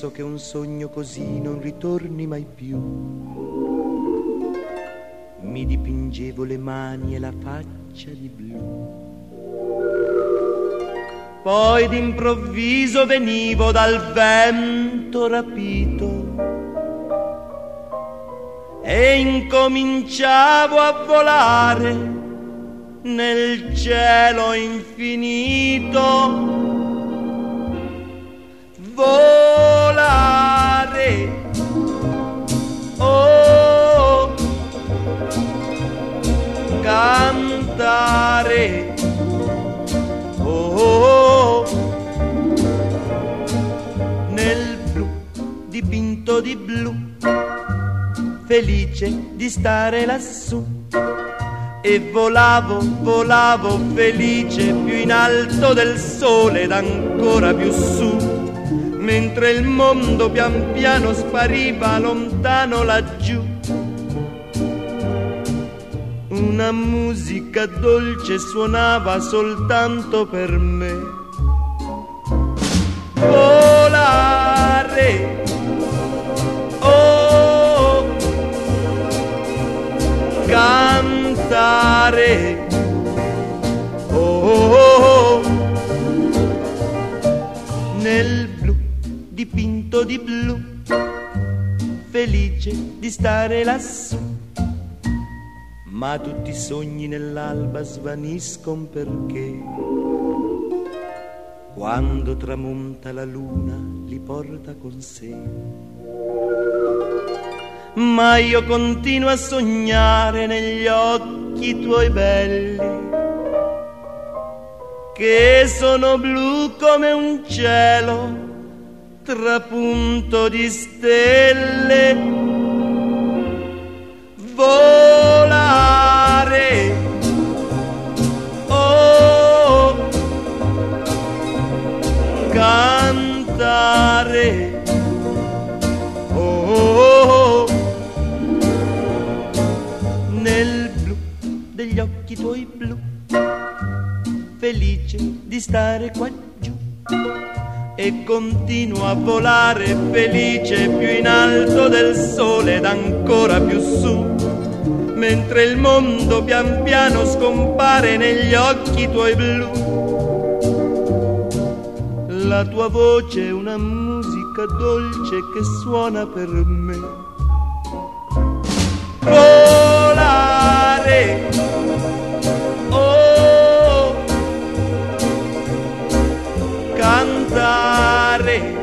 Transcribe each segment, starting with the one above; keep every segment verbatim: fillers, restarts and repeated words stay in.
penso che un sogno così non ritorni mai più. Mi dipingevo le mani e la faccia di blu. Poi d'improvviso venivo dal vento rapito e incominciavo a volare nel cielo infinito. Volare, oh, cantare, oh, nel blu dipinto di blu, felice di stare lassù. E volavo, volavo felice più in alto del sole ed ancora più su, mentre il mondo pian piano spariva lontano laggiù. Una musica dolce suonava soltanto per me. Volare, oh, cantare, oh, nel blu dipinto di blu, felice di stare lassù. Ma tutti i sogni nell'alba svaniscono perché quando tramonta la luna li porta con sé. Ma io continuo a sognare negli occhi tuoi belli, che sono blu come un cielo trapunto di stelle. Volare, oh, cantare, oh, nel blu degli occhi tuoi blu, felice di stare qua giù. E continuo a volare felice più in alto del sole ed ancora più su, mentre il mondo pian piano scompare negli occhi tuoi blu. La tua voce è una musica dolce che suona per me. Volare, oh, cantare,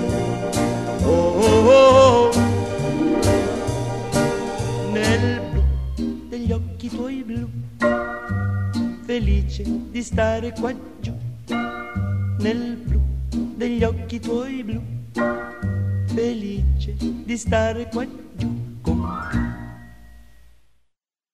oh, nel blu degli occhi tuoi blu, felice di stare qua giù. Nel blu degli occhi tuoi blu, felice di stare qua giù con te.